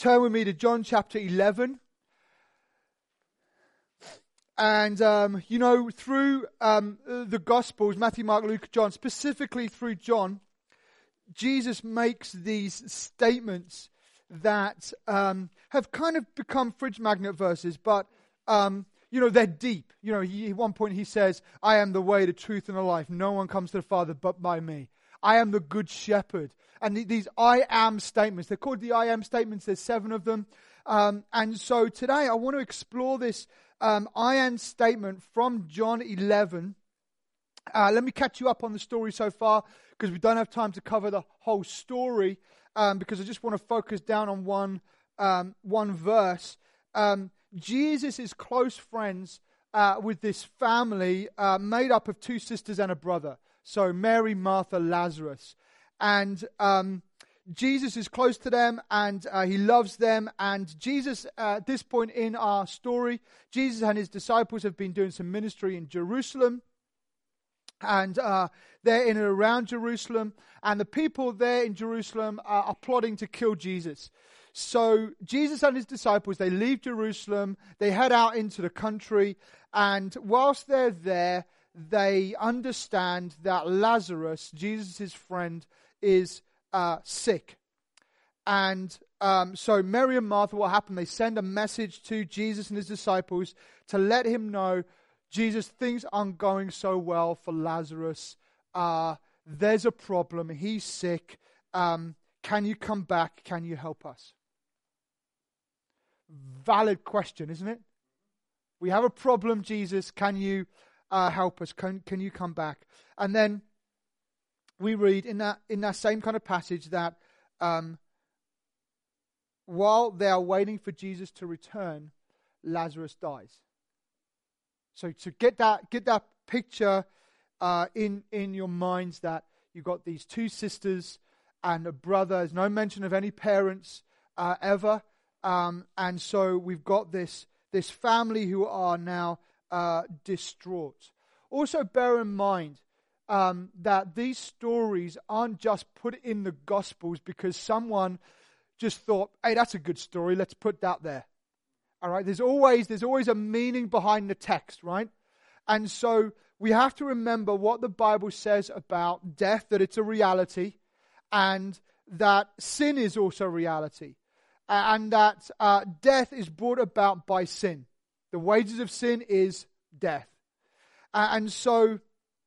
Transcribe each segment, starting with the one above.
turn with me to John chapter 11. And, through the Gospels, Matthew, Mark, Luke, John, specifically through John, Jesus makes these statements that have kind of become fridge magnet verses, but, they're deep. At one point he says, I am the way, the truth, and the life. No one comes to the Father but by me. I am the good shepherd. And these I am statements, they're called the I am statements. There's 7 of them. And so today I want to explore this I am statement from John 11. Let me catch you up on the story so far, because we don't have time to cover the whole story, because I just want to focus down on one verse. Jesus is close friends with this family made up of 2 sisters and a brother. So Mary, Martha, Lazarus. And Jesus is close to them, and he loves them. And Jesus, at this point in our story, Jesus and his disciples have been doing some ministry in Jerusalem. And they're in and around Jerusalem. And the people there in Jerusalem are plotting to kill Jesus. So Jesus and his disciples, they leave Jerusalem. They head out into the country. And whilst they're there, they understand that Lazarus, Jesus' friend, is sick. And so Mary and Martha, what happened? They send a message to Jesus and his disciples to let him know, Jesus, things aren't going so well for Lazarus. There's a problem. He's sick. Can you come back? Can you help us? Valid question, isn't it? We have a problem, Jesus. Can you help us? Can you come back? And then we read in that same kind of passage that while they are waiting for Jesus to return, Lazarus dies. So to get that picture in your minds, that you've got these 2 sisters and a brother. There's no mention of any parents ever, and so we've got this family who are now distraught. Also, bear in mind that these stories aren't just put in the Gospels because someone just thought, hey, that's a good story, let's put that there. All right, there's always a meaning behind the text, right? And so we have to remember what the Bible says about death, that it's a reality, and that sin is also a reality, and that death is brought about by sin. The wages of sin is death. And so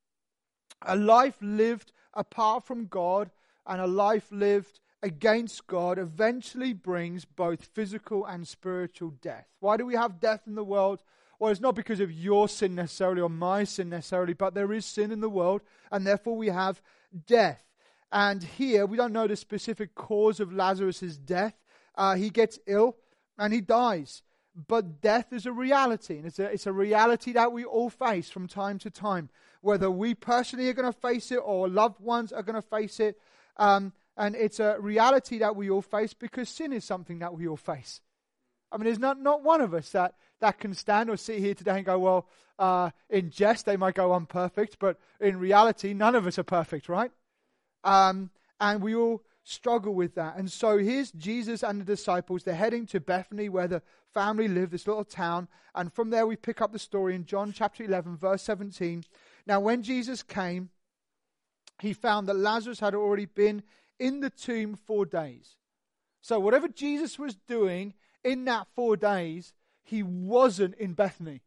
a life lived apart from God and a life lived against God eventually brings both physical and spiritual death. Why do we have death in the world? Well, it's not because of your sin necessarily or my sin necessarily, but there is sin in the world, and therefore we have death. And here, we don't know the specific cause of Lazarus' death. He gets ill and he dies. But death is a reality, and it's a reality that we all face from time to time, whether we personally are going to face it or loved ones are going to face it. And it's a reality that we all face because sin is something that we all face. I mean, there's not one of us that can stand or sit here today and go, well, in jest they might go, I'm perfect, but in reality, none of us are perfect, right? And we all struggle with that. And so here's Jesus and the disciples. They're heading to Bethany, where the family live, this little town. And from there we pick up the story in John chapter 11, verse 17. Now when Jesus came, he found that Lazarus had already been in the tomb 4 days. So whatever Jesus was doing in that 4 days, he wasn't in Bethany.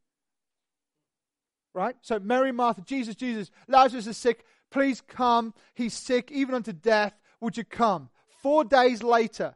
Right? So Mary, Martha, Jesus, Lazarus is sick. Please come. He's sick, even unto death. Would you come? 4 days later,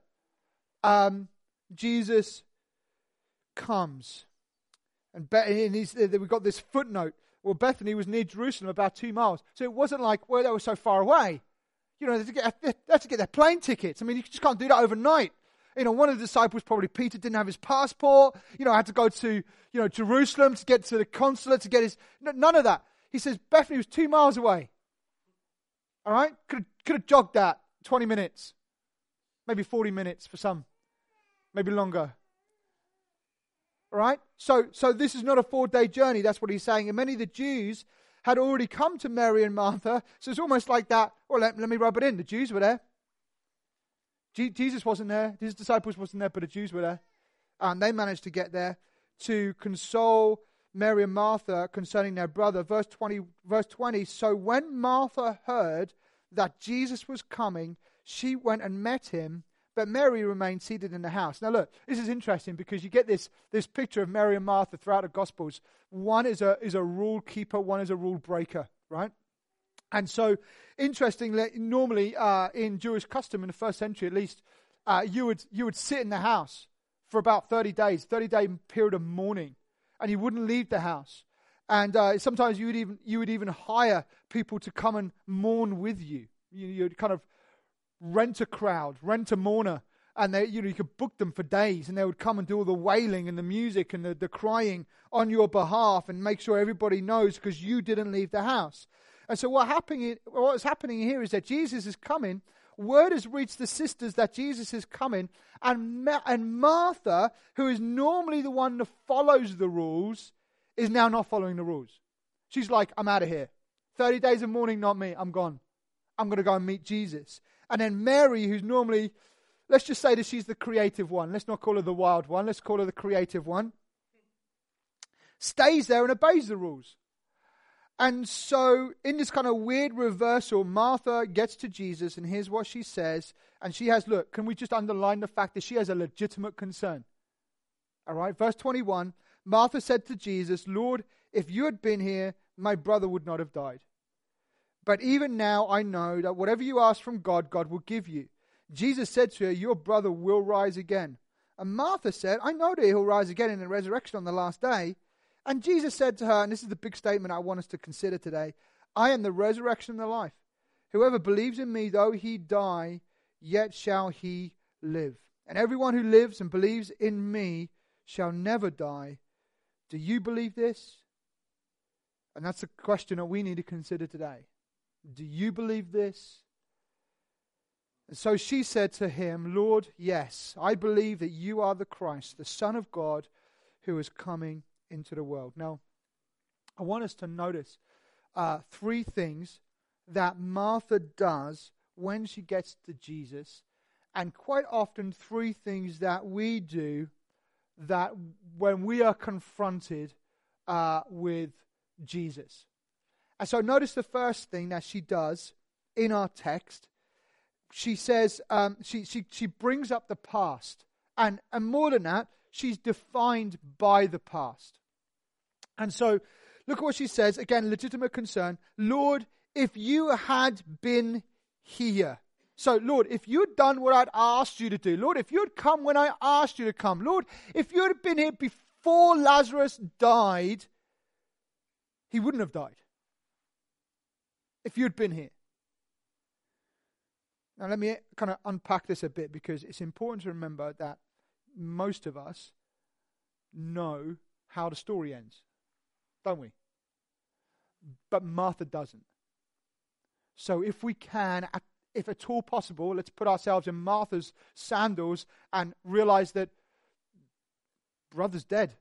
Jesus comes. And we've got this footnote. Well, Bethany was near Jerusalem, about 2 miles. So it wasn't like, well, they were so far away. They had to get their plane tickets. I mean, you just can't do that overnight. One of the disciples, probably Peter, didn't have his passport. Had to go to, Jerusalem to get to the consulate to get his... None of that. He says Bethany was 2 miles away. All right? Could have jogged that 20 minutes. Maybe 40 minutes for some. Maybe longer. All right? So this is not a 4-day journey. That's what he's saying. And many of the Jews had already come to Mary and Martha. So it's almost like that. Well, let me rub it in. The Jews were there. Jesus wasn't there. His disciples wasn't there, but the Jews were there. And they managed to get there to console Mary and Martha concerning their brother. Verse 20, so when Martha heard that Jesus was coming, she went and met him, but Mary remained seated in the house. Now look, this is interesting because you get this picture of Mary and Martha throughout the Gospels. One is a rule keeper, one is a rule breaker, right? And so, interestingly, normally in Jewish custom in the first century at least, you would sit in the house for about 30 days, 30-day period of mourning, and you wouldn't leave the house. And sometimes you would even hire people to come and mourn with you. You'd kind of rent a crowd, rent a mourner, and you could book them for days, and they would come and do all the wailing and the music and the crying on your behalf and make sure everybody knows because you didn't leave the house. And so what's happening here is that Jesus is coming. Word has reached the sisters that Jesus is coming, and Martha, who is normally the one that follows the rules, is now not following the rules. She's like, I'm out of here. 30 days of mourning, not me. I'm gone. I'm going to go and meet Jesus. And then Mary, who's normally, let's just say that she's the creative one. Let's not call her the wild one. Let's call her the creative one. Stays there and obeys the rules. And so in this kind of weird reversal, Martha gets to Jesus, and here's what she says. And she has, look, can we just underline the fact that she has a legitimate concern? All right, verse 21, Martha said to Jesus, Lord, if you had been here, my brother would not have died. But even now I know that whatever you ask from God, God will give you. Jesus said to her, your brother will rise again. And Martha said, I know that he'll rise again in the resurrection on the last day. And Jesus said to her, and this is the big statement I want us to consider today, I am the resurrection and the life. Whoever believes in me, though he die, yet shall he live. And everyone who lives and believes in me shall never die. Do you believe this? And that's a question that we need to consider today. Do you believe this? And so she said to him, Lord, yes, I believe that you are the Christ, the Son of God, who is coming into the world. Now, I want us to notice three things that Martha does when she gets to Jesus, and quite often three things that we do that when we are confronted with Jesus. And so notice the first thing that she does in our text. She says, she brings up the past. And more than that, she's defined by the past. And so, look at what she says. Again, legitimate concern. Lord, if you had been here. So, Lord, if you'd done what I'd asked you to do. Lord, if you'd come when I asked you to come. Lord, if you'd have been here before Lazarus died, he wouldn't have died. If you'd been here. Now, let me kind of unpack this a bit, because it's important to remember that most of us know how the story ends, don't we? But Martha doesn't. So if we can, if at all possible, let's put ourselves in Martha's sandals and realize that brother's dead.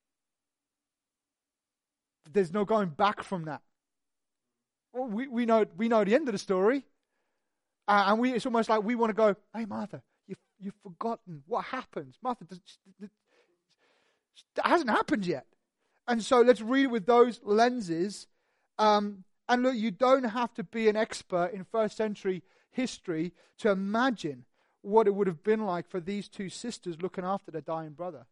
There's no going back from that. Well, we know the end of the story. And it's almost like we want to go, hey, Martha, you've forgotten what happens. Martha, that hasn't happened yet. And so let's read it with those lenses. And look, you don't have to be an expert in first century history to imagine what it would have been like for these two sisters looking after their dying brother.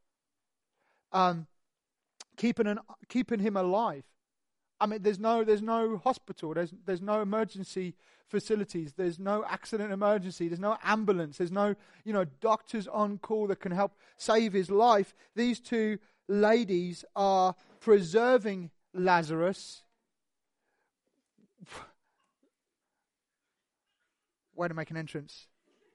Keeping him alive. I mean, there's no hospital, there's no emergency facilities, there's no accident emergency, there's no ambulance, there's no, doctors on call that can help save his life. These two ladies are preserving Lazarus. Way to make an entrance.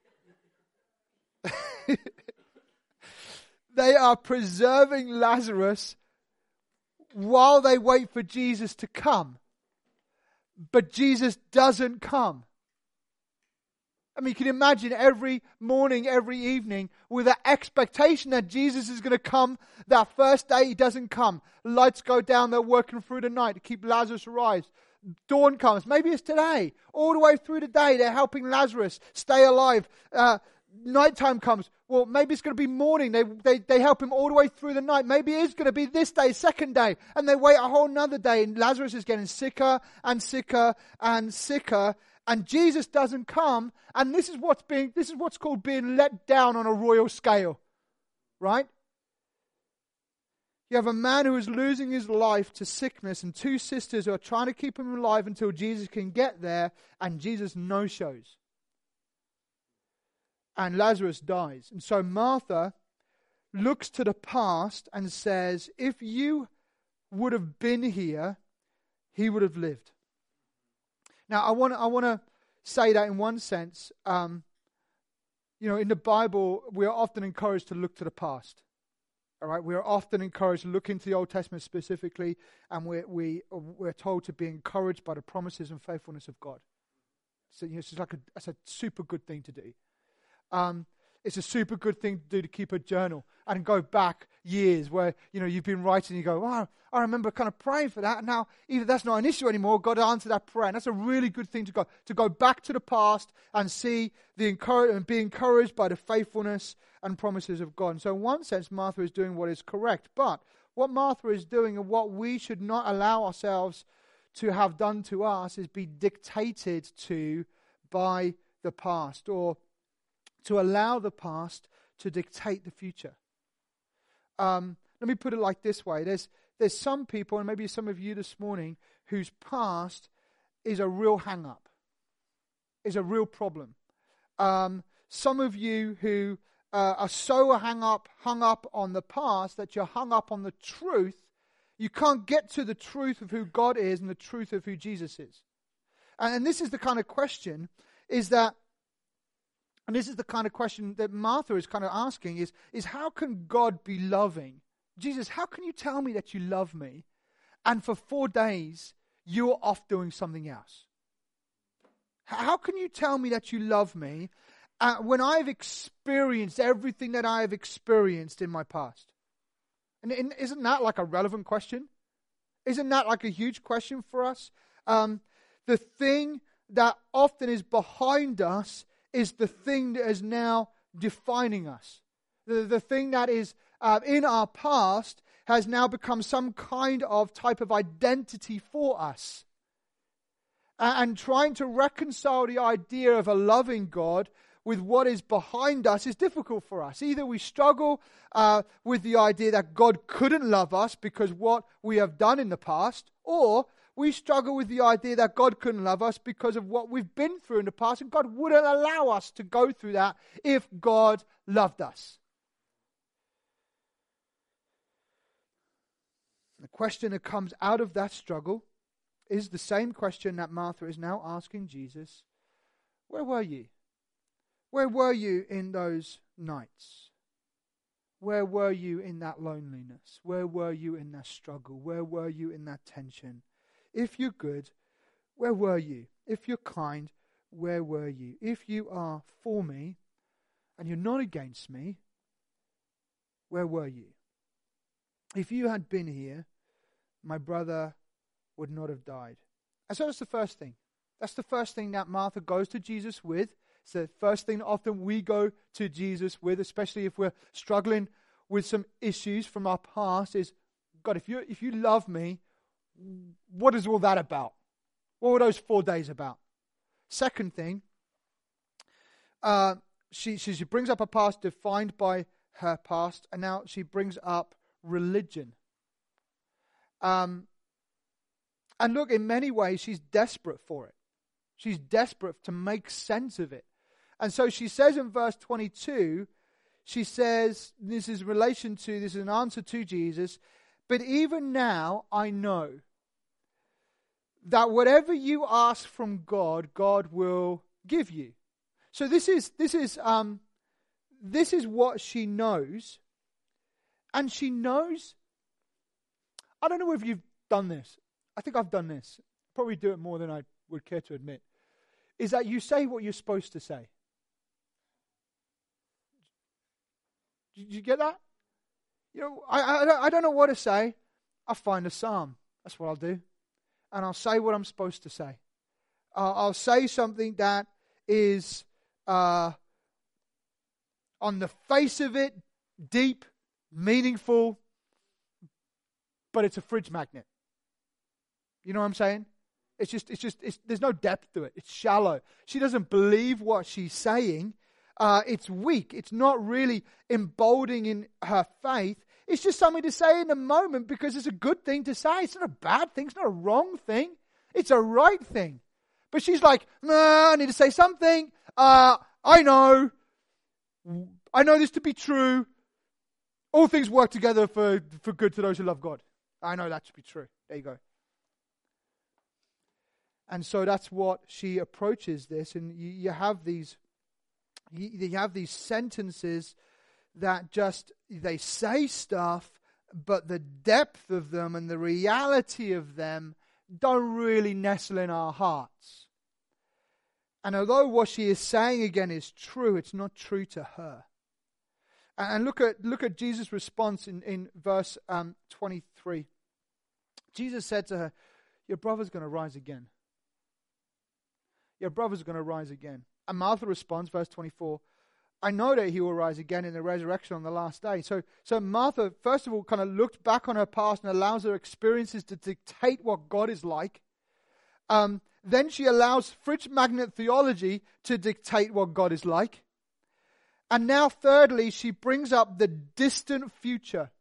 They are preserving Lazarus while they wait for Jesus to come. But Jesus doesn't come. I mean, you can imagine every morning, every evening, with the expectation that Jesus is going to come. That first day, he doesn't come. Lights go down, they're working through the night to keep Lazarus alive. Dawn comes, maybe it's today. All the way through the day, they're helping Lazarus stay alive. nighttime comes. Well, maybe it's going to be morning. They help him all the way through the night. Maybe it is going to be this day, second day. And they wait a whole nother day. And Lazarus is getting sicker and sicker and sicker. And Jesus doesn't come. And this is what's called being let down on a royal scale. Right? You have a man who is losing his life to sickness and two sisters who are trying to keep him alive until Jesus can get there. And Jesus no-shows. And Lazarus dies. And so Martha looks to the past and says, if you would have been here, he would have lived. Now, I want to say that in one sense, in the Bible, we are often encouraged to look to the past. All right, we are often encouraged to look into the Old Testament specifically, and we're told to be encouraged by the promises and faithfulness of God. So it's a super good thing to do. It's a super good thing to do, to keep a journal and go back years where, you've been writing and you go, wow, I remember kind of praying for that. And now either that's not an issue anymore, God answered that prayer. And that's a really good thing to go back to the past and see and be encouraged by the faithfulness and promises of God. And so in one sense, Martha is doing what is correct. But what Martha is doing and what we should not allow ourselves to have done to us is be dictated to by the past, or to allow the past to dictate the future. Let me put it like this way. There's some people, and maybe some of you this morning, whose past is a real hang-up, is a real problem. Some of you who are so hung up on the past that you're hung up on the truth. You can't get to the truth of who God is and the truth of who Jesus is. And this is the kind of question And this is the kind of question that Martha is kind of asking is how can God be loving? Jesus, how can you tell me that you love me? And for 4 days, you're off doing something else. How can you tell me that you love me when I've experienced everything that I have experienced in my past? And isn't that like a relevant question? Isn't that like a huge question for us? The thing that often is behind us is the thing that is now defining us. The thing that is in our past has now become some kind of type of identity for us. And trying to reconcile the idea of a loving God with what is behind us is difficult for us. Either we struggle with the idea that God couldn't love us because what we have done in the past, or we struggle with the idea that God couldn't love us because of what we've been through in the past, and God wouldn't allow us to go through that if God loved us. The question that comes out of that struggle is the same question that Martha is now asking Jesus. Where were you? Where were you in those nights? Where were you in that loneliness? Where were you in that struggle? Where were you in that tension? If you're good, where were you? If you're kind, where were you? If you are for me and you're not against me, where were you? If you had been here, my brother would not have died. And so that's the first thing. That's the first thing that Martha goes to Jesus with. It's the first thing that often we go to Jesus with, especially if we're struggling with some issues from our past, is, God, if you love me, what is all that about? What were those 4 days about? Second thing, she brings up a past defined by her past, and now she brings up religion. And look, in many ways, she's desperate for it. She's desperate to make sense of it. And so she says in verse 22, she says, this is an answer to Jesus, but even now I know that whatever you ask from God, God will give you. So this is what she knows. And she knows, I don't know if you've done this. I think I've done this. Probably do it more than I would care to admit. Is that you say what you're supposed to say. Did you get that? I don't know what to say. I'll find a psalm. That's what I'll do. And I'll say what I'm supposed to say. I'll say something that is On the face of it, deep, meaningful, but it's a fridge magnet. You know what I'm saying? There's no depth to it. It's shallow. She doesn't believe what she's saying. It's weak. It's not really emboldening in her faith. It's just something to say in the moment because it's a good thing to say. It's not a bad thing. It's not a wrong thing. It's a right thing. But she's like, I need to say something. I know this to be true. All things work together for good to those who love God. I know that to be true. There you go. And so that's what she approaches this. And you have these sentences that just, they say stuff, but the depth of them and the reality of them don't really nestle in our hearts. And although what she is saying again is true, it's not true to her. And look at Jesus' response in verse 23. Jesus said to her, your brother's going to rise again. Your brother's going to rise again. And Martha responds, verse 24, I know that he will rise again in the resurrection on the last day. So Martha, first of all, kind of looked back on her past and allows her experiences to dictate what God is like. Then she allows fridge magnet theology to dictate what God is like. And now thirdly, she brings up the distant future.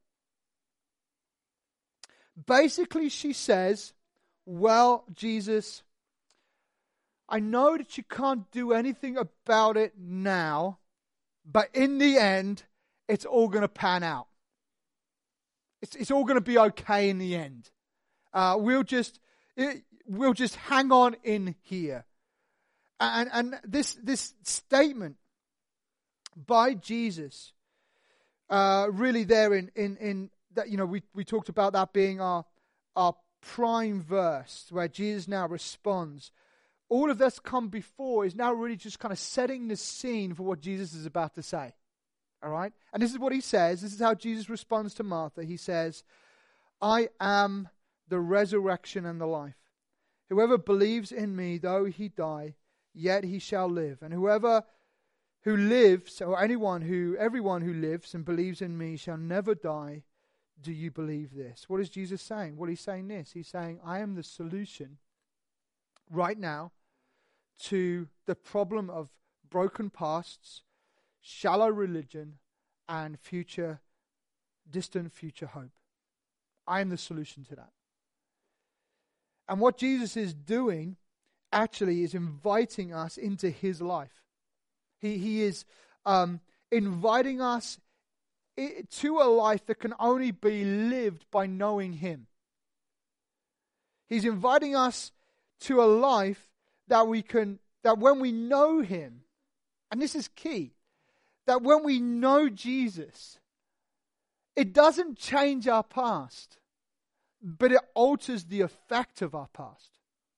Basically, she says, well, Jesus, I know that you can't do anything about it now, but in the end, it's all going to pan out. It's all going to be okay in the end. We'll just hang on in here. And this statement by Jesus, really there in that, we talked about that being our prime verse where Jesus now responds. All of this come before is now really just kind of setting the scene for what Jesus is about to say. All right? And this is what he says. This is how Jesus responds to Martha. He says, I am the resurrection and the life. Whoever believes in me, though he die, yet he shall live. And whoever who lives, or everyone who lives and believes in me shall never die. Do you believe this? What is Jesus saying? Well, he's saying this. He's saying, I am the solution right now to the problem of broken pasts, shallow religion, and distant future hope. I am the solution to that. And what Jesus is doing actually is inviting us into his life. He is inviting us to a life that can only be lived by knowing him. He's inviting us to a life that when we know him, and this is key, that when we know Jesus, it doesn't change our past, but it alters the effect of our past.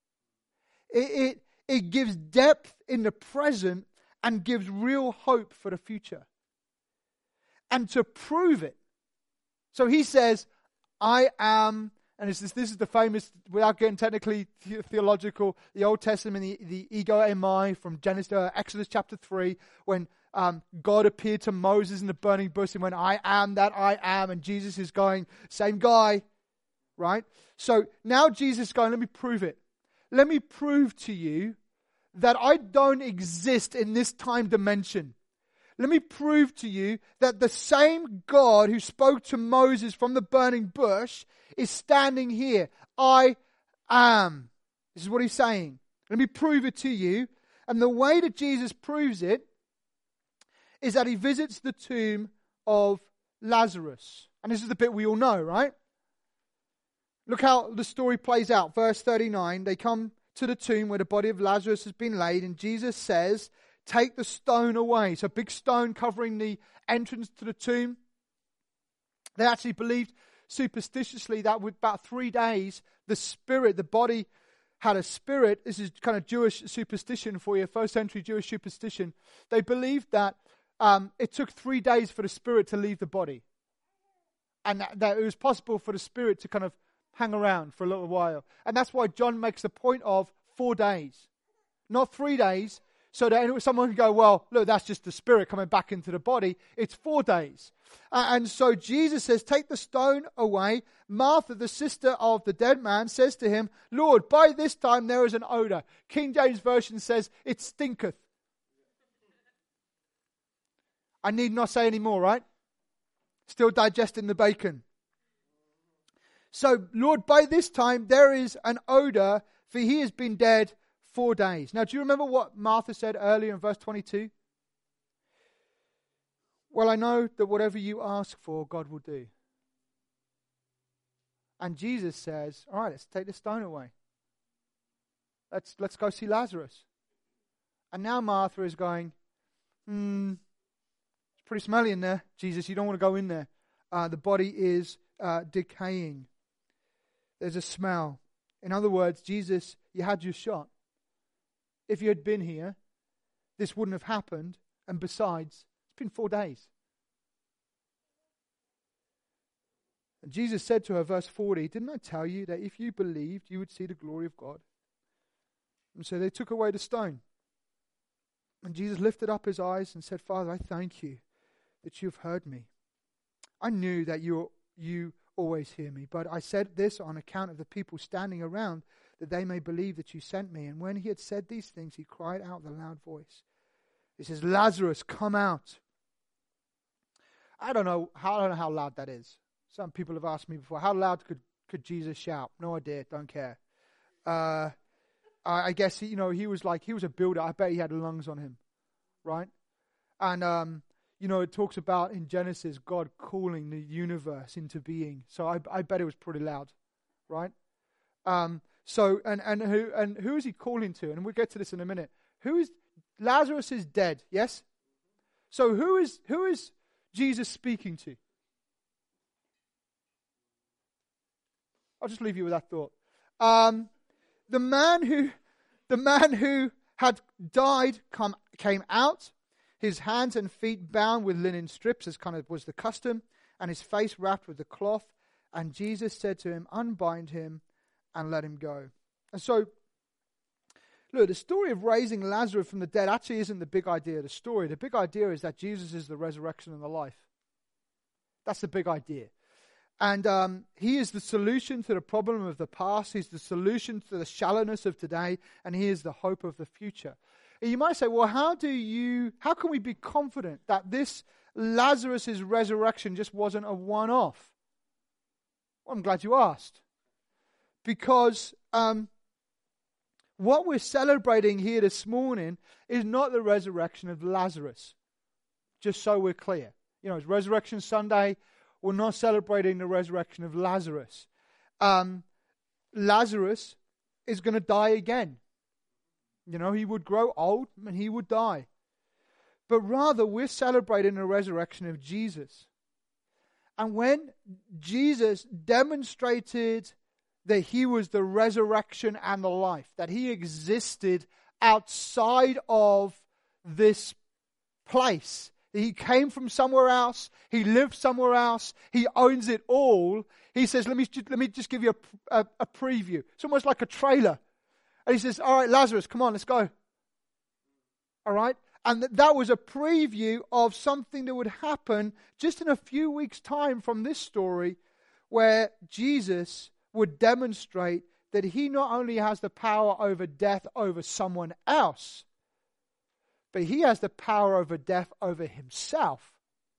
It gives depth in the present and gives real hope for the future. And to prove it, so he says, I am, and this is the famous, without getting technically theological, the Old Testament, the ego eimi from Exodus chapter 3, when God appeared to Moses in the burning bush and went, I am that I am, and Jesus is going, same guy, right? So now Jesus is going, let me prove it. Let me prove to you that I don't exist in this time dimension. Let me prove to you that the same God who spoke to Moses from the burning bush is standing here. I am. This is what he's saying. Let me prove it to you. And the way that Jesus proves it is that he visits the tomb of Lazarus. And this is the bit we all know, right? Look how the story plays out. Verse 39, they come to the tomb where the body of Lazarus has been laid, and Jesus says, take the stone away. So a big stone covering the entrance to the tomb. They actually believed superstitiously that with about 3 days, the body had a spirit. This is kind of Jewish superstition for you, first century Jewish superstition. They believed that it took 3 days for the spirit to leave the body. And that it was possible for the spirit to kind of hang around for a little while. And that's why John makes the point of 4 days. Not 3 days, So that someone can go, well, look, that's just the spirit coming back into the body. It's 4 days. And so Jesus says, take the stone away. Martha, the sister of the dead man, says to him, Lord, by this time there is an odor. King James Version says, it stinketh. I need not say any more, right? Still digesting the bacon. So, Lord, by this time there is an odor, for he has been dead 4 days. Now, do you remember what Martha said earlier in verse 22? Well, I know that whatever you ask for, God will do. And Jesus says, all right, let's take the stone away. Let's go see Lazarus. And now Martha is going, it's pretty smelly in there. Jesus, you don't want to go in there. The body is decaying. There's a smell. In other words, Jesus, you had your shot. If you had been here, this wouldn't have happened. And besides, it's been 4 days. And Jesus said to her, verse 40, didn't I tell you that if you believed, you would see the glory of God? And so they took away the stone. And Jesus lifted up his eyes and said, Father, I thank you that you have heard me. I knew that you always hear me, but I said this on account of the people standing around, that they may believe that you sent me. And when he had said these things, he cried out with a loud voice. He says, Lazarus, come out. I don't know how loud that is. Some people have asked me before, how loud could Jesus shout? No idea, don't care. I guess he was a builder. I bet he had lungs on him, right? And it talks about in Genesis God calling the universe into being. So I bet it was pretty loud, right? So who is he calling to? And we'll get to this in a minute. Lazarus is dead, yes? So who is Jesus speaking to? I'll just leave you with that thought. The man who had died came out, his hands and feet bound with linen strips, as kind of was the custom, and his face wrapped with the cloth. And Jesus said to him, unbind him and let him go. And so, look, the story of raising Lazarus from the dead actually isn't the big idea of the story. The big idea is that Jesus is the resurrection and the life. That's the big idea. And he is the solution to the problem of the past. He's the solution to the shallowness of today. And he is the hope of the future. And you might say, well, how can we be confident that this Lazarus' resurrection just wasn't a one-off? Well, I'm glad you asked. Because what we're celebrating here this morning is not the resurrection of Lazarus. Just so we're clear. It's Resurrection Sunday. We're not celebrating the resurrection of Lazarus. Lazarus is going to die again. He would grow old and he would die. But rather, we're celebrating the resurrection of Jesus. And when Jesus demonstrated that he was the resurrection and the life, that he existed outside of this place, he came from somewhere else. He lived somewhere else. He owns it all. He says, let me just give you a preview. It's almost like a trailer. And he says, all right, Lazarus, come on, let's go. All right? And that was a preview of something that would happen just in a few weeks' time from this story, where Jesus would demonstrate that he not only has the power over death over someone else, but he has the power over death over himself.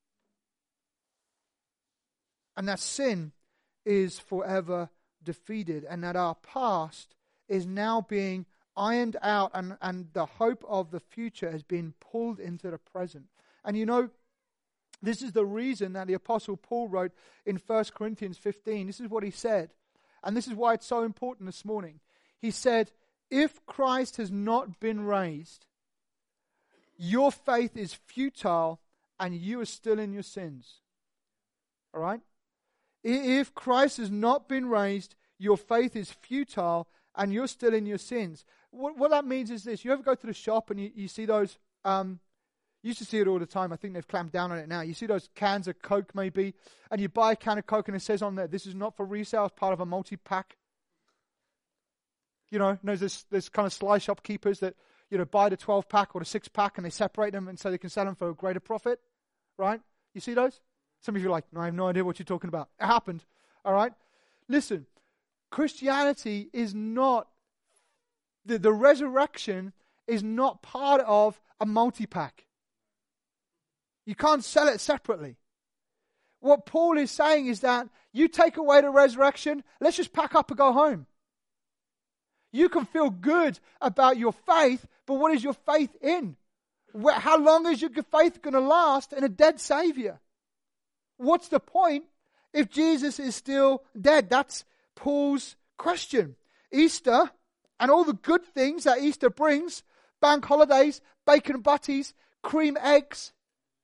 And that sin is forever defeated, and that our past is now being ironed out, and the hope of the future has been pulled into the present. And this is the reason that the Apostle Paul wrote in 1 Corinthians 15. This is what he said. And this is why it's so important this morning. He said, if Christ has not been raised, your faith is futile and you are still in your sins. All right? If Christ has not been raised, your faith is futile and you're still in your sins. What that means is this. You ever go to the shop and you see those, you used to see it all the time. I think they've clamped down on it now. You see those cans of Coke maybe, and you buy a can of Coke and it says on there, this is not for resale, it's part of a multi-pack. There's kind of sly shopkeepers that, buy the 12-pack or the 6-pack and they separate them and so they can sell them for a greater profit, right? You see those? Some of you are like, no, I have no idea what you're talking about. It happened, all right? Listen, Christianity is not, the resurrection is not part of a multi-pack. You can't sell it separately. What Paul is saying is that you take away the resurrection, let's just pack up and go home. You can feel good about your faith, but what is your faith in? How long is your faith going to last in a dead Savior? What's the point if Jesus is still dead? That's Paul's question. Easter and all the good things that Easter brings, bank holidays, bacon and butties, cream eggs.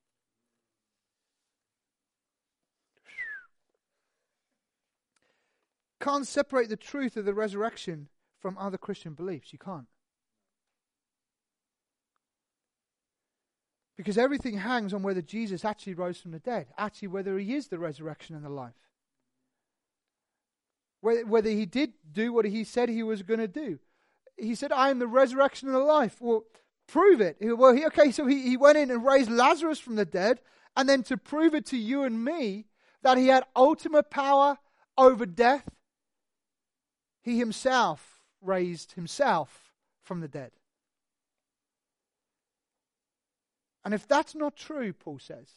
Can't separate the truth of the resurrection from other Christian beliefs. You can't. Because everything hangs on whether Jesus actually rose from the dead, actually whether he is the resurrection and the life. Whether he did do what he said he was going to do. He said, I am the resurrection and the life. Well, prove it. So he went in and raised Lazarus from the dead, and then to prove it to you and me that he had ultimate power over death, he himself raised himself from the dead. And if that's not true, Paul says,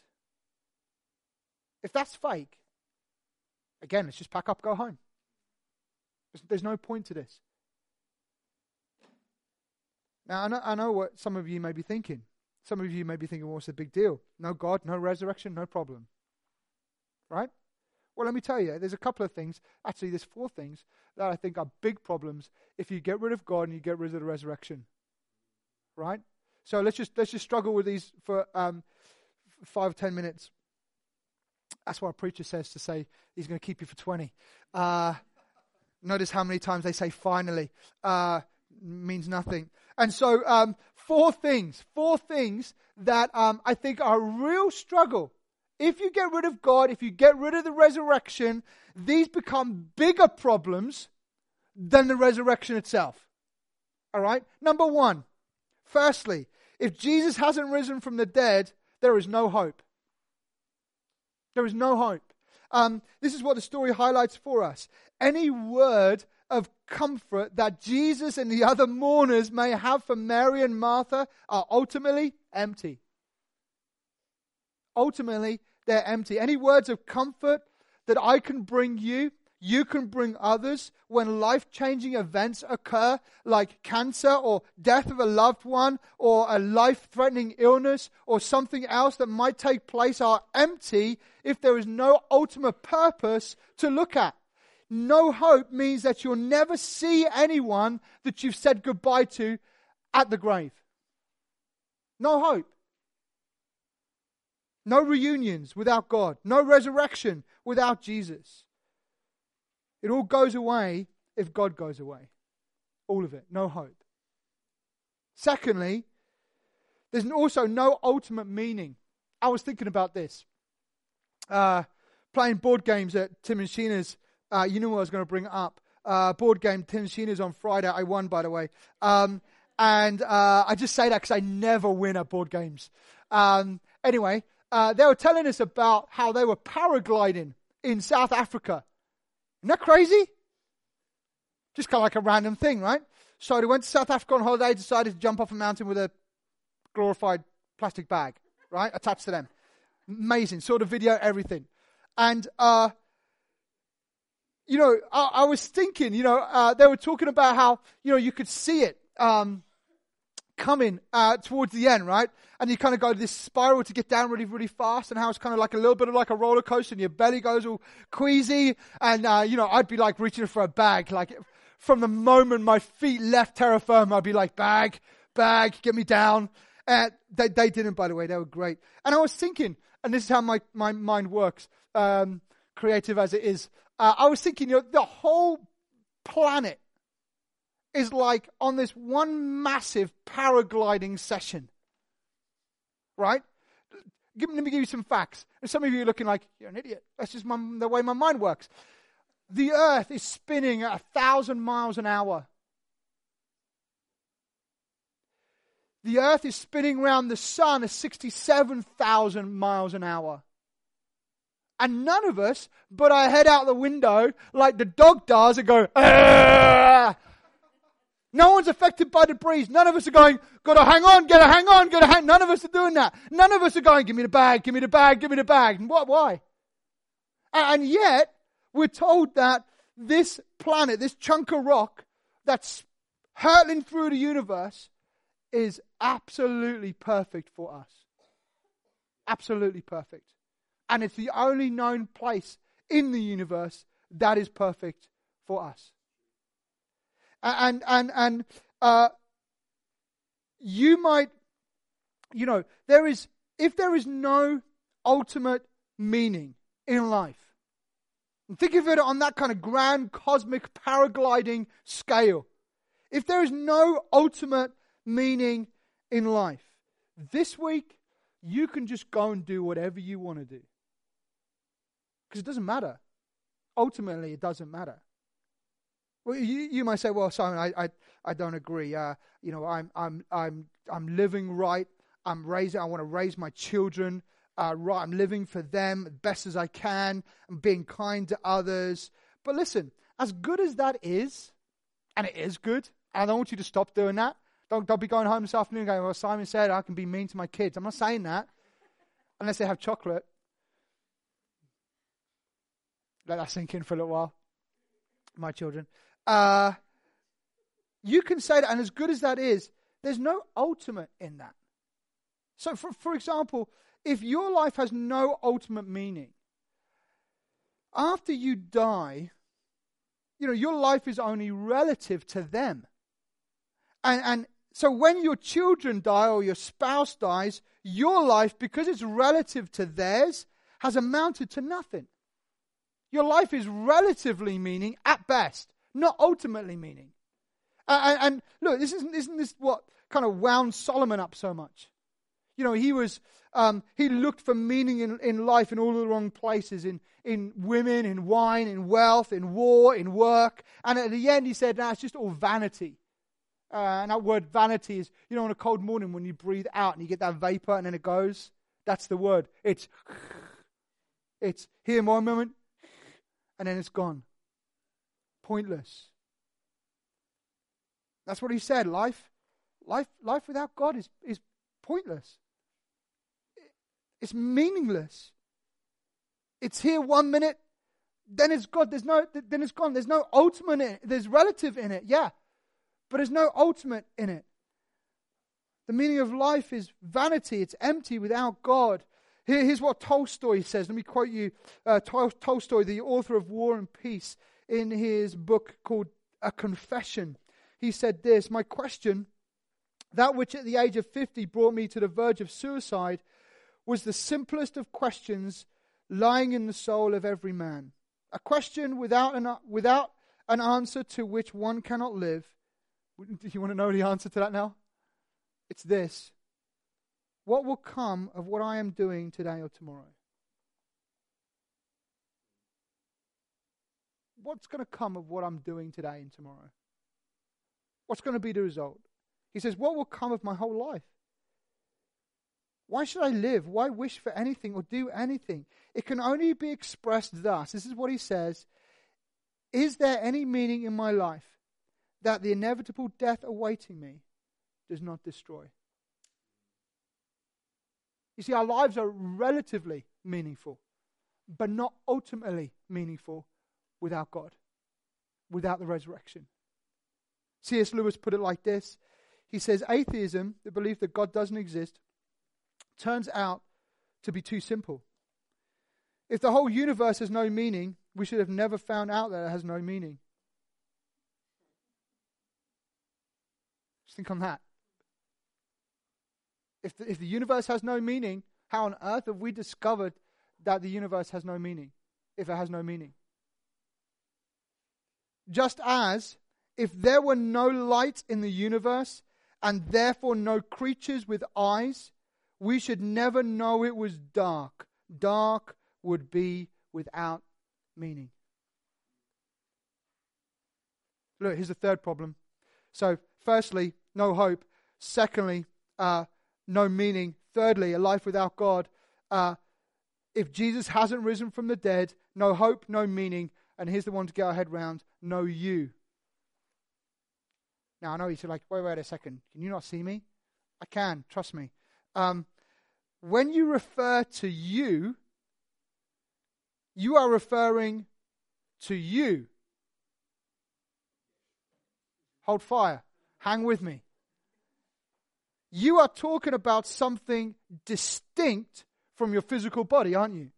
if that's fake, again, let's just pack up, go home. There's no point to this. Now, I know what some of you may be thinking. Some of you may be thinking, well, what's the big deal? No God, no resurrection, no problem. Right? Well, let me tell you, there's a couple of things. Actually, there's 4 things that I think are big problems if you get rid of God and you get rid of the resurrection. Right? So let's just struggle with these for 5 or 10 minutes. That's what a preacher says to say he's going to keep you for 20. Notice how many times they say finally. Means nothing. And so 4 things that I think are a real struggle. If you get rid of God, if you get rid of the resurrection, these become bigger problems than the resurrection itself. All right? Number 1, firstly, if Jesus hasn't risen from the dead, there is no hope. There is no hope. This is what the story highlights for us. Any word of comfort that Jesus and the other mourners may have for Mary and Martha are ultimately empty. Ultimately, they're empty. Any words of comfort that I can bring you, you can bring others when life-changing events occur, like cancer or death of a loved one or a life-threatening illness or something else that might take place, are empty if there is no ultimate purpose to look at. No hope means that you'll never see anyone that you've said goodbye to at the grave. No hope. No reunions without God. No resurrection without Jesus. It all goes away if God goes away. All of it. No hope. Secondly, there's also no ultimate meaning. I was thinking about this. Playing board games at Tim and Sheena's. You knew what I was going to bring up. Board game, Tim and Sheena's on Friday. I won, by the way. And I just say that because I never win at board games. Anyway, they were telling us about how they were paragliding in South Africa. Isn't that crazy? Just kind of like a random thing, right? So they went to South Africa on holiday, decided to jump off a mountain with a glorified plastic bag, right, attached to them. Amazing. Saw the video, everything. And, I was thinking, they were talking about how, you could see it coming towards the end, right? And you kind of go this spiral to get down really, really fast, and how it's kind of like a little bit of like a roller coaster, and your belly goes all queasy, and I'd be like reaching for a bag, like from the moment my feet left terra firma, I'd be like, bag, get me down. They didn't, by the way. They were great. And I was thinking, and this is how my mind works, creative as it is. I was thinking, the whole planet is like on this one massive paragliding session. Right? Let me give you some facts. And some of you are looking like, you're an idiot. That's just the way my mind works. The earth is spinning at 1,000 miles an hour. the earth is spinning around the sun at 67,000 miles an hour. And none of us put our head out the window like the dog does and go, "Argh!" No one's affected by the breeze. None of us are going, gotta hang on, gotta hang. None of us are doing that. None of us are going, give me the bag, give me the bag, give me the bag. And what? Why? And yet, we're told that this planet, this chunk of rock that's hurtling through the universe is absolutely perfect for us. Absolutely perfect. And it's the only known place in the universe that is perfect for us. And you might, if there is no ultimate meaning in life, and think of it on that kind of grand cosmic paragliding scale. If there is no ultimate meaning in life, this week you can just go and do whatever you want to do. Because it doesn't matter. Ultimately, it doesn't matter. Well, you might say, "Well, Simon, I don't agree. I'm living right. I want to raise my children right. I'm living for them as best as I can. I'm being kind to others." But listen, as good as that is, and it is good, and I don't want you to stop doing that. Don't be going home this afternoon going, "Well, Simon said I can be mean to my kids." I'm not saying that, unless they have chocolate. Let that sink in for a little while. My children. You can say that, and as good as that is, there's no ultimate in that. So, for example, if your life has no ultimate meaning, after you die, your life is only relative to them. And so when your children die or your spouse dies, your life, because it's relative to theirs, has amounted to nothing. Your life is relatively meaning at best, not ultimately meaning. And look, isn't this what kind of wound Solomon up so much? He looked for meaning in life in all the wrong places, in women, in wine, in wealth, in war, in work. And at the end he said, "No, it's just all vanity." And that word vanity is, on a cold morning when you breathe out and you get that vapor and then it goes. That's the word. It's here one moment and then it's gone. Pointless. That's what he said. Life without God is pointless. It's meaningless. It's here 1 minute, then it's gone. Then it's gone. There's no ultimate in it. There's relative in it, yeah, but there's no ultimate in it. The meaning of life is vanity. It's empty without God. Here's what Tolstoy says. Let me quote you Tolstoy, the author of War and Peace, in his book called A Confession. He said this: "My question, that which at the age of 50 brought me to the verge of suicide, was the simplest of questions lying in the soul of every man. A question without an answer to which one cannot live." Do you want to know the answer to that now? It's this: what will come of what I am doing today or tomorrow? What's going to come of what I'm doing today and tomorrow? What's going to be the result? He says, what will come of my whole life? Why should I live? Why wish for anything or do anything? It can only be expressed thus. This is what he says: is there any meaning in my life that the inevitable death awaiting me does not destroy? You see, our lives are relatively meaningful, but not ultimately meaningful without God, without the resurrection. C.S. Lewis put it like this. He says, atheism, the belief that God doesn't exist, turns out to be too simple. If the whole universe has no meaning, we should have never found out that it has no meaning. Just think on that. If the universe has no meaning, how on earth have we discovered that the universe has no meaning, if it has no meaning? Just as if there were no light in the universe and therefore no creatures with eyes, we should never know it was dark. Dark would be without meaning. Look, here's the third problem. So, firstly, no hope. Secondly, no meaning. Thirdly, a life without God. If Jesus hasn't risen from the dead, no hope, no meaning. And here's the one to get our head round: no you. Now, I know you're like, wait a second. Can you not see me? I can, trust me. When you refer to you, you are referring to you. Hold fire. Hang with me. You are talking about something distinct from your physical body, aren't you?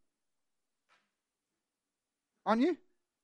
Aren't you?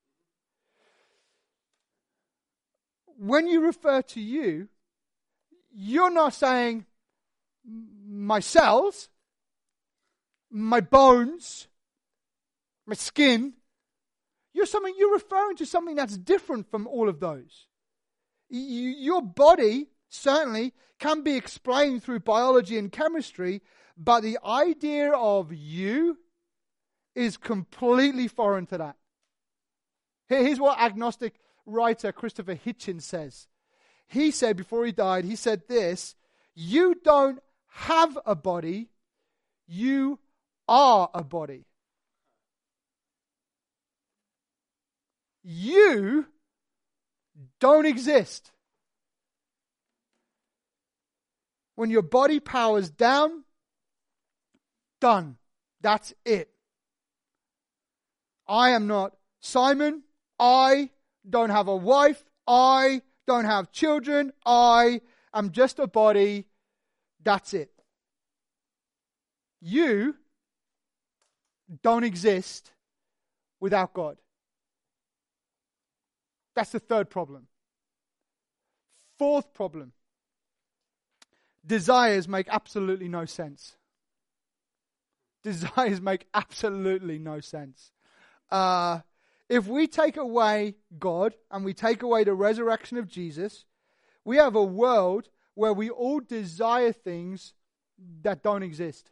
When you refer to you, you're not saying my cells, my bones, my skin. You're referring to something that's different from all of those. Your body certainly can be explained through biology and chemistry, but the idea of you is completely foreign to that. Here's what agnostic writer Christopher Hitchens says. He said, before he died, he said this: you don't have a body, you are a body. You don't exist. When your body powers down, done. That's it. I am not Simon. I don't have a wife. I don't have children. I am just a body. That's it. You don't exist without God. That's the third problem. Fourth problem. Desires make absolutely no sense. Desires make absolutely no sense. If we take away God and we take away the resurrection of Jesus, we have a world where we all desire things that don't exist.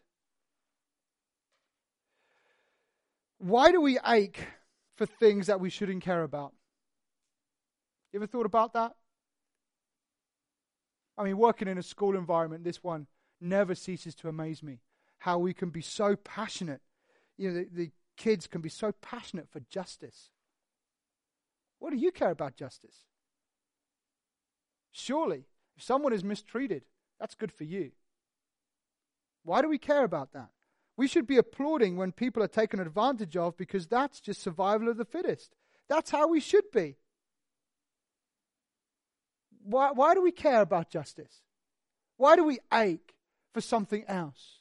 Why do we ache for things that we shouldn't care about? You ever thought about that? I mean, working in a school environment, this one never ceases to amaze me. How we can be so passionate. You know, the kids can be so passionate for justice. What do you care about justice? Surely, if someone is mistreated, that's good for you. Why do we care about that? We should be applauding when people are taken advantage of, because that's just survival of the fittest. That's how we should be. Why do we care about justice? Why do we ache for something else?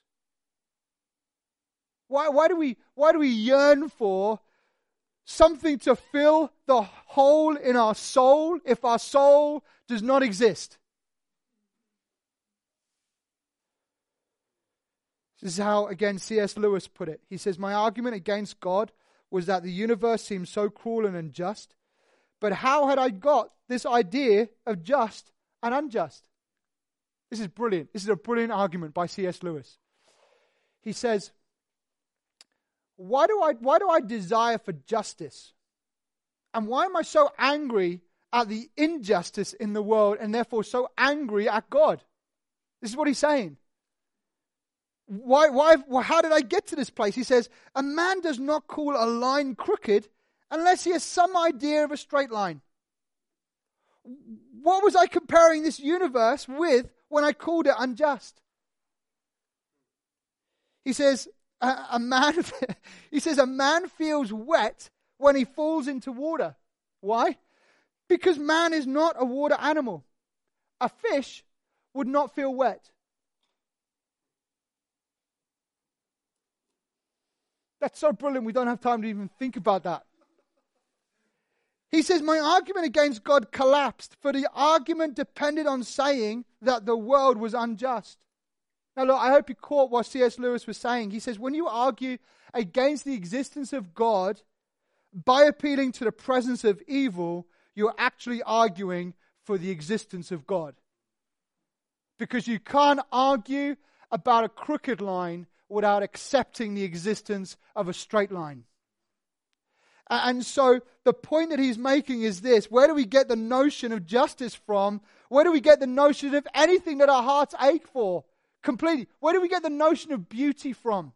Why do we yearn for something to fill the hole in our soul if our soul does not exist? This is how, again, C.S. Lewis put it. He says, my argument against God was that the universe seemed so cruel and unjust. But how had I got this idea of just and unjust? This is brilliant. This is a brilliant argument by C.S. Lewis. He says, why do I desire for justice? And why am I so angry at the injustice in the world and therefore so angry at God? This is what he's saying. How did I get to this place? He says, a man does not call a line crooked unless he has some idea of a straight line. What was I comparing this universe with when I called it unjust? He says, a man feels wet when he falls into water. Why? Because man is not a water animal. A fish would not feel wet. That's so brilliant, we don't have time to even think about that. He says, my argument against God collapsed, for the argument depended on saying that the world was unjust. Now look, I hope you caught what C.S. Lewis was saying. He says, when you argue against the existence of God by appealing to the presence of evil, you're actually arguing for the existence of God. Because you can't argue about a crooked line without accepting the existence of a straight line. And so the point that he's making is this: where do we get the notion of justice from? Where do we get the notion of anything that our hearts ache for? Completely. Where do we get the notion of beauty from?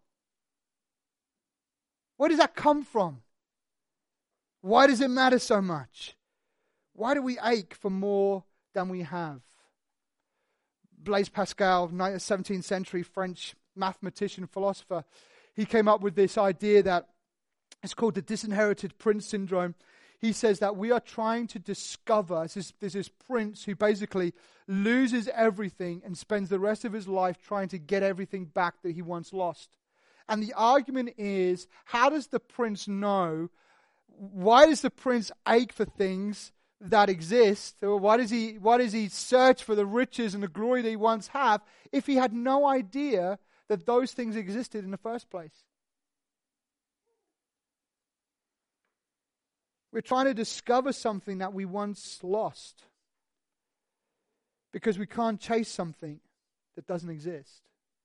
Where does that come from? Why does it matter so much? Why do we ache for more than we have? Blaise Pascal, 17th century French mathematician, philosopher, he came up with this idea that it's called the disinherited prince syndrome. He says that we are trying to discover, there's this prince who basically loses everything and spends the rest of his life trying to get everything back that he once lost. And the argument is, how does the prince know? Why does the prince ache for things that exist? Or why does he search for the riches and the glory that he once had if he had no idea that those things existed in the first place? We're trying to discover something that we once lost because we can't chase something that doesn't exist.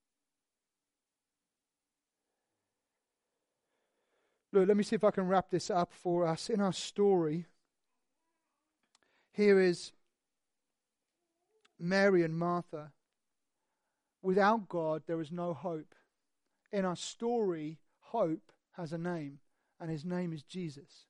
Look, let me see if I can wrap this up for us. In our story, here is Mary and Martha. Without God, there is no hope. In our story, hope has a name, and his name is Jesus.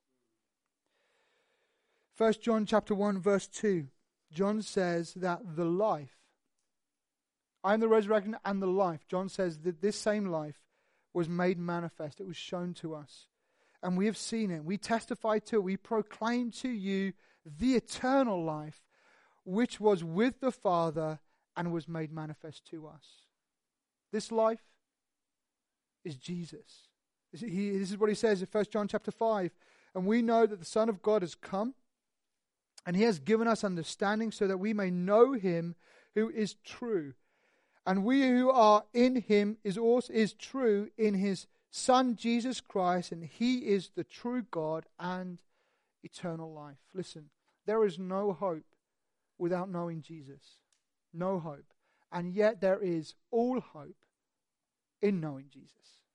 1 John chapter 1 verse 2, John says that the life, I am the resurrection and the life. John says that this same life was made manifest. It was shown to us. And we have seen it. We testify to it. We proclaim to you the eternal life, which was with the Father and was made manifest to us. This life is Jesus. This is what he says in 1 John chapter 5. And we know that the Son of God has come, and he has given us understanding so that we may know him who is true. And we who are in him is true in his Son Jesus Christ, and he is the true God and eternal life. Listen, there is no hope without knowing Jesus. No hope. And yet there is all hope in knowing Jesus.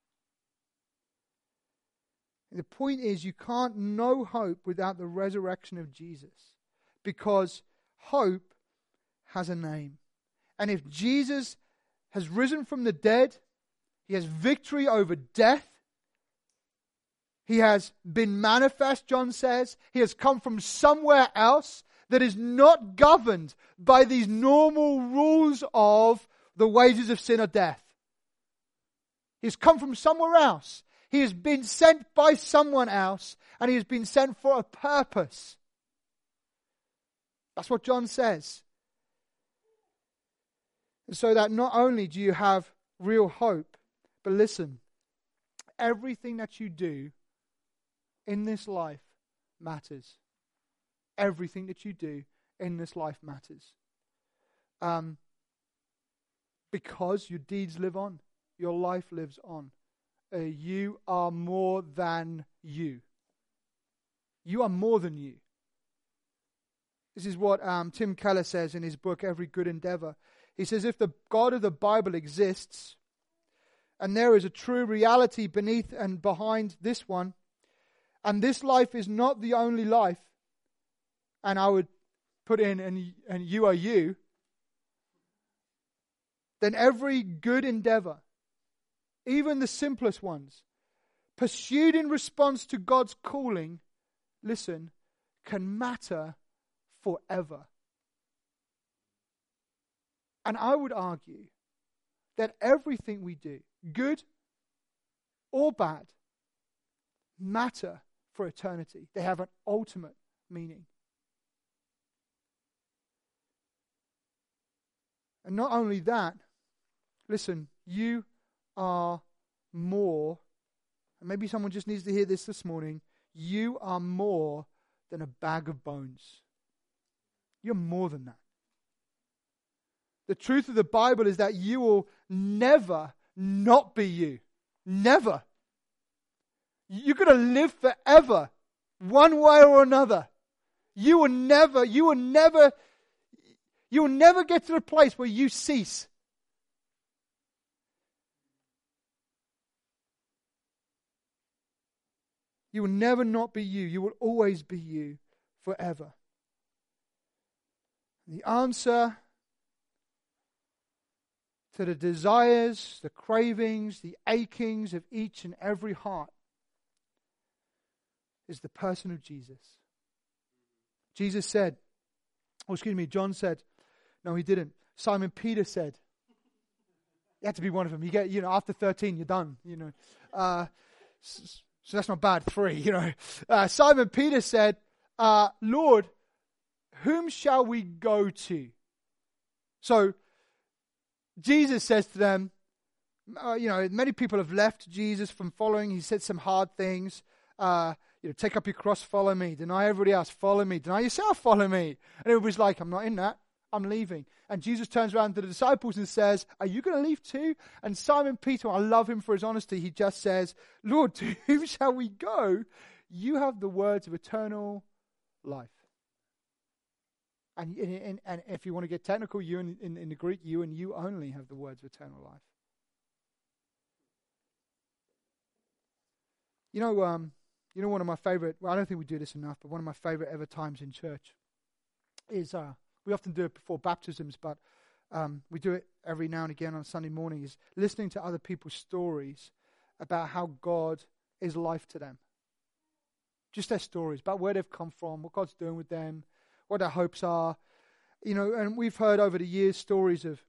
And the point is, you can't know hope without the resurrection of Jesus, because hope has a name. And if Jesus has risen from the dead, he has victory over death. He has been manifest, John says. He has come from somewhere else that is not governed by these normal rules of the wages of sin or death. He has come from somewhere else. He has been sent by someone else, and he has been sent for a purpose. That's what John says. And so that not only do you have real hope, but listen, everything that you do in this life matters. Everything that you do in this life matters. Because your deeds live on. Your life lives on. You are more than you. You are more than you. This is what Tim Keller says in his book, Every Good Endeavor. He says, if the God of the Bible exists, and there is a true reality beneath and behind this one, and this life is not the only life, and I would put in, and you are you, then every good endeavor, even the simplest ones, pursued in response to God's calling, listen, can matter forever. And I would argue that everything we do, good or bad, matter for eternity. They have an ultimate meaning. And not only that, listen, you are more, and maybe someone just needs to hear this morning, you are more than a bag of bones. You're more than that. The truth of the Bible is that you will never not be you. Never. You're going to live forever, one way or another. You will never get to the place where you cease. You will never not be you. You will always be you forever. The answer to the desires, the cravings, the achings of each and every heart is the person of Jesus. Jesus said, John said, no, he didn't. Simon Peter said, you had to be one of them. You get, after 13, you're done, So that's not bad, 3, Simon Peter said, Lord, whom shall we go to? So Jesus says to them, many people have left Jesus from following. He said some hard things. Take up your cross, follow me. Deny everybody else, follow me. Deny yourself, follow me. And everybody's like, I'm not in that. I'm leaving. And Jesus turns around to the disciples and says, are you going to leave too? And Simon Peter, I love him for his honesty, he just says, Lord, to whom shall we go? You have the words of eternal life. And if you want to get technical, you in the Greek, you and you only have the words of eternal life. One of my favorite, I don't think we do this enough, but one of my favorite ever times in church is, we often do it before baptisms, but we do it every now and again on Sunday morning, is listening to other people's stories about how God is life to them. Just their stories about where they've come from, what God's doing with them, what their hopes are. And we've heard over the years stories of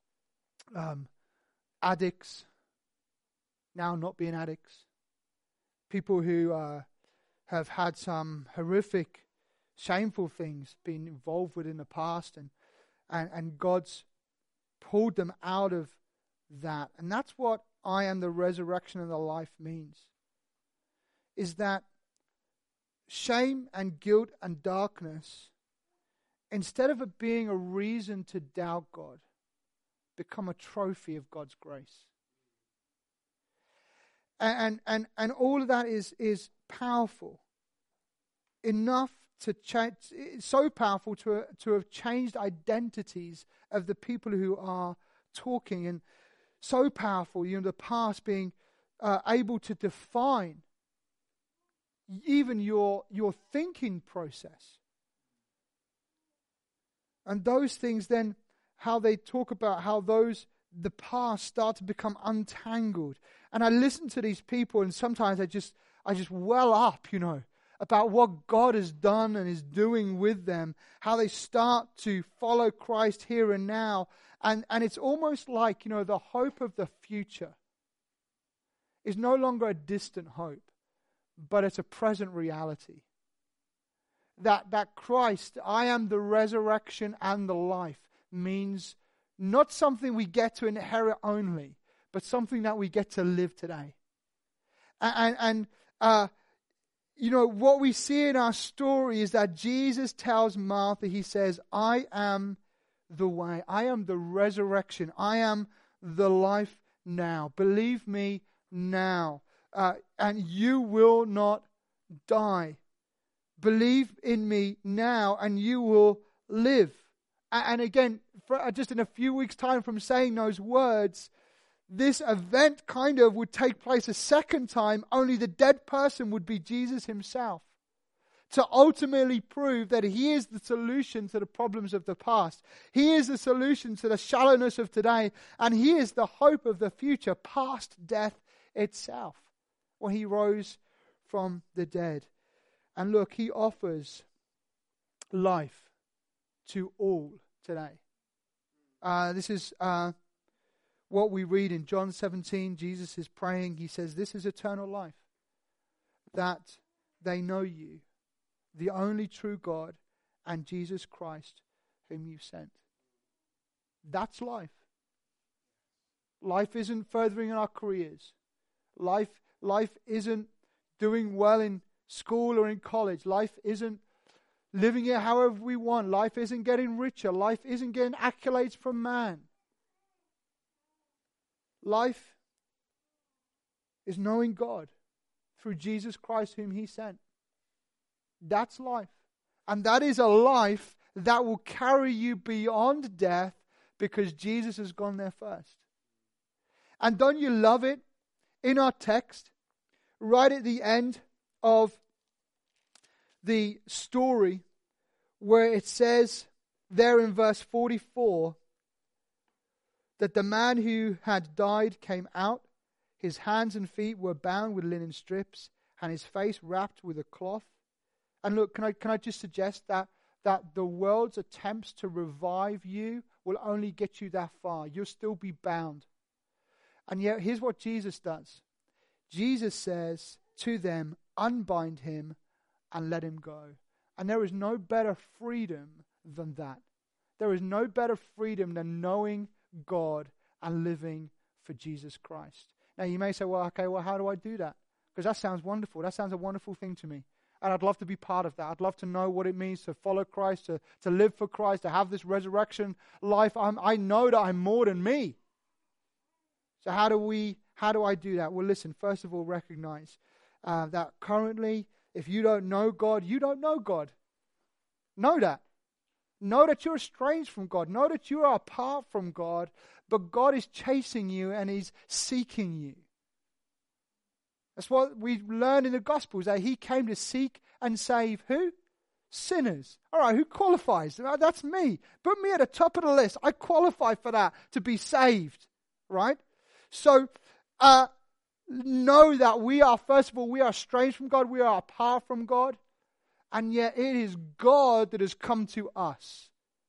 addicts now not being addicts. People who have had some horrific, shameful things being involved with in the past, and God's pulled them out of that. And that's what I am the resurrection and the life means. Is that shame and guilt and darkness, instead of it being a reason to doubt God, become a trophy of God's grace. And all of that is powerful enough to change. It's so powerful to have changed identities of the people who are talking, and so powerful, the past being able to define even your thinking process. And those things then, how they talk about how the past start to become untangled. And I listen to these people, and sometimes I just well up, about what God has done and is doing with them, how they start to follow Christ here and now. And it's almost like, the hope of the future is no longer a distant hope, but it's a present reality. That Christ, I am the resurrection and the life, means not something we get to inherit only, but something that we get to live today. And what we see in our story is that Jesus tells Martha, he says, I am the way, I am the resurrection, I am the life now. Believe me now, and you will not die. Believe in me now, and you will live. And again, just in a few weeks' time from saying those words, this event kind of would take place a second time, only the dead person would be Jesus himself, to ultimately prove that he is the solution to the problems of the past. He is the solution to the shallowness of today, and he is the hope of the future, past death itself, when he rose from the dead. And look, he offers life to all today. This is what we read in John 17. Jesus is praying. He says, this is eternal life, that they know you, the only true God, and Jesus Christ, whom you sent. That's life. Life isn't furthering our careers. Life isn't doing well in school or in college. Life isn't living it however we want. Life isn't getting richer. Life isn't getting accolades from man. Life is knowing God through Jesus Christ whom he sent. That's life. And that is a life that will carry you beyond death because Jesus has gone there first. And don't you love it? In our text, right at the end of the story, where it says there in verse 44 that the man who had died came out. His hands and feet were bound with linen strips, and his face wrapped with a cloth. And look, can I just suggest that the world's attempts to revive you will only get you that far. You'll still be bound. And yet, here's what Jesus does. Jesus says to them, unbind him and let him go. And there is no better freedom than that. There is no better freedom than knowing God and living for Jesus Christ. Now, you may say, well, how do I do that? Because that sounds wonderful. That sounds a wonderful thing to me. And I'd love to be part of that. I'd love to know what it means to follow Christ, to live for Christ, to have this resurrection life. I know that I'm more than me. So how do I do that? Well, listen, first of all, recognize that currently, if you don't know God, you don't know God. Know that. Know that you're estranged from God. Know that you are apart from God, but God is chasing you and He's seeking you. That's what we learn in the Gospels, that He came to seek and save who? Sinners. All right, who qualifies? That's me. Put me at the top of the list. I qualify for that, to be saved. Right? So, know that we are, first of all, we are estranged from God. We are apart from God. And yet it is God that has come to us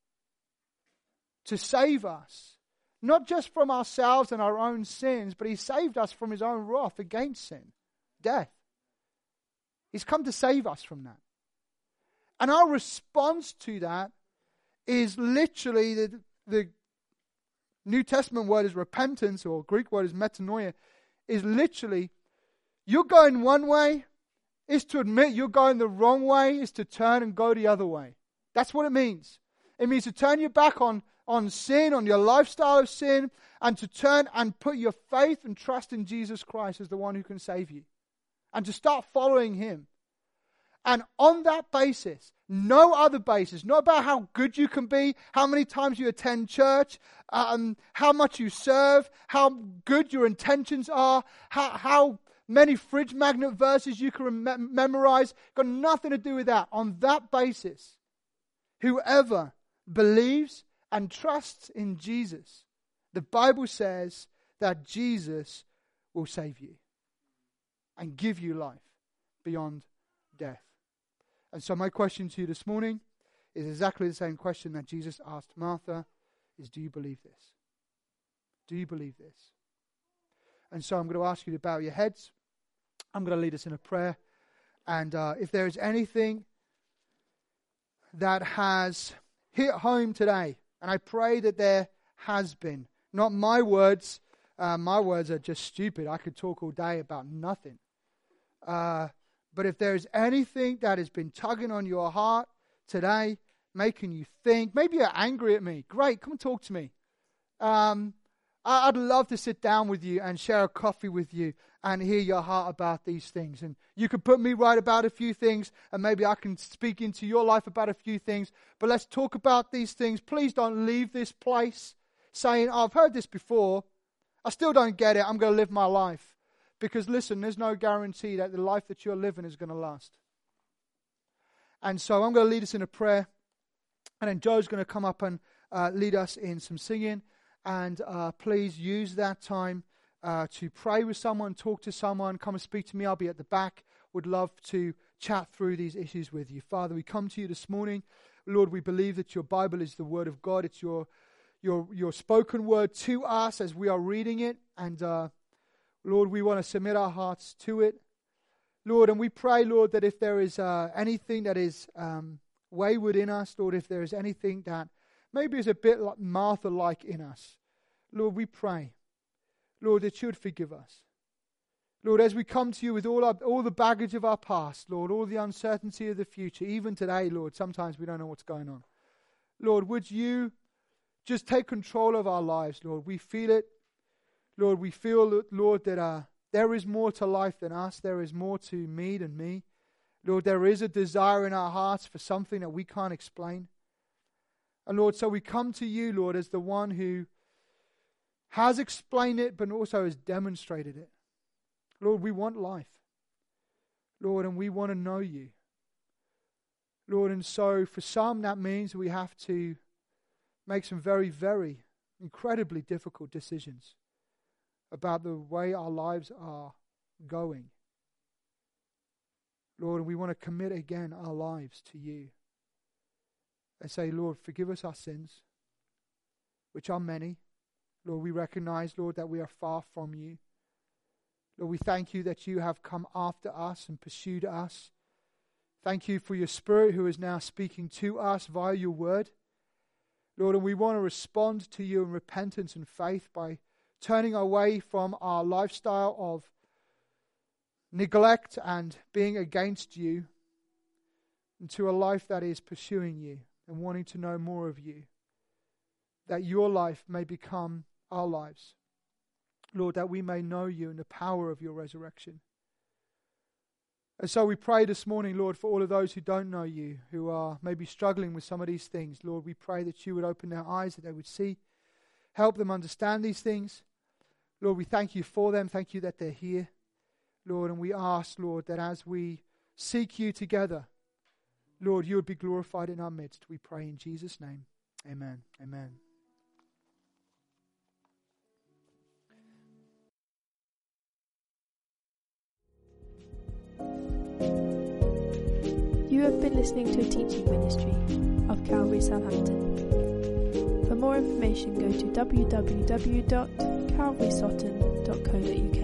to save us. Not just from ourselves and our own sins, but He saved us from His own wrath against sin, death. He's come to save us from that. And our response to that is literally the New Testament word is repentance, or Greek word is metanoia, is literally, you're going one way, is to admit you're going the wrong way, is to turn and go the other way. That's what it means. It means to turn your back on sin, on your lifestyle of sin, and to turn and put your faith and trust in Jesus Christ as the one who can save you. And to start following Him. And on that basis, no other basis, not about how good you can be, how many times you attend church, how much you serve, how good your intentions are, how many fridge magnet verses you can memorize, got nothing to do with that. On that basis, whoever believes and trusts in Jesus, the Bible says that Jesus will save you and give you life beyond death. And so my question to you this morning is exactly the same question that Jesus asked Martha, is, do you believe this? Do you believe this? And so I'm going to ask you to bow your heads. I'm going to lead us in a prayer. And if there is anything that has hit home today, and I pray that there has been, not my words are just stupid. I could talk all day about nothing. But if there's anything that has been tugging on your heart today, making you think, maybe you're angry at me, great, come and talk to me. I'd love to sit down with you and share a coffee with you and hear your heart about these things. And you can put me right about a few things, and maybe I can speak into your life about a few things. But let's talk about these things. Please don't leave this place saying, oh, I've heard this before. I still don't get it. I'm going to live my life. Because listen, there's no guarantee that the life that you're living is going to last. And so I'm going to lead us in a prayer. And then Joe's going to come up and lead us in some singing. And please use that time to pray with someone, talk to someone, come and speak to me. I'll be at the back. Would love to chat through these issues with you. Father, we come to you this morning. Lord, we believe that your Bible is the Word of God. It's your spoken word to us as we are reading it. And Lord, we want to submit our hearts to it. Lord, and we pray, Lord, that if there is anything that is wayward in us, Lord, if there is anything that maybe is a bit like Martha-like in us, Lord, we pray, Lord, that you would forgive us. Lord, as we come to you with all the baggage of our past, Lord, all the uncertainty of the future, even today, Lord, sometimes we don't know what's going on. Lord, would you just take control of our lives, Lord? We feel it. Lord, we feel, Lord, that there is more to life than us. There is more to me than me. Lord, there is a desire in our hearts for something that we can't explain. And Lord, so we come to you, Lord, as the one who has explained it, but also has demonstrated it. Lord, we want life. Lord, and we want to know you. Lord, and so for some that means we have to make some very, very incredibly difficult decisions about the way our lives are going. Lord, we want to commit again our lives to you and say, Lord, forgive us our sins, which are many. Lord, we recognize, Lord, that we are far from you. Lord, we thank you that you have come after us and pursued us. Thank you for your Spirit who is now speaking to us via your word. Lord, and we want to respond to you in repentance and faith by turning away from our lifestyle of neglect and being against you into a life that is pursuing you and wanting to know more of you, that your life may become our lives. Lord, that we may know you and the power of your resurrection. And so we pray this morning, Lord, for all of those who don't know you, who are maybe struggling with some of these things. Lord, we pray that you would open their eyes, that they would see, help them understand these things. Lord, we thank you for them. Thank you that they're here, Lord, and we ask, Lord, that as we seek you together, Lord, you would be glorified in our midst. We pray in Jesus' name. Amen. Amen. You have been listening to a teaching ministry of Calvary Southampton. For more information, go to www.calvarysutton.co.uk.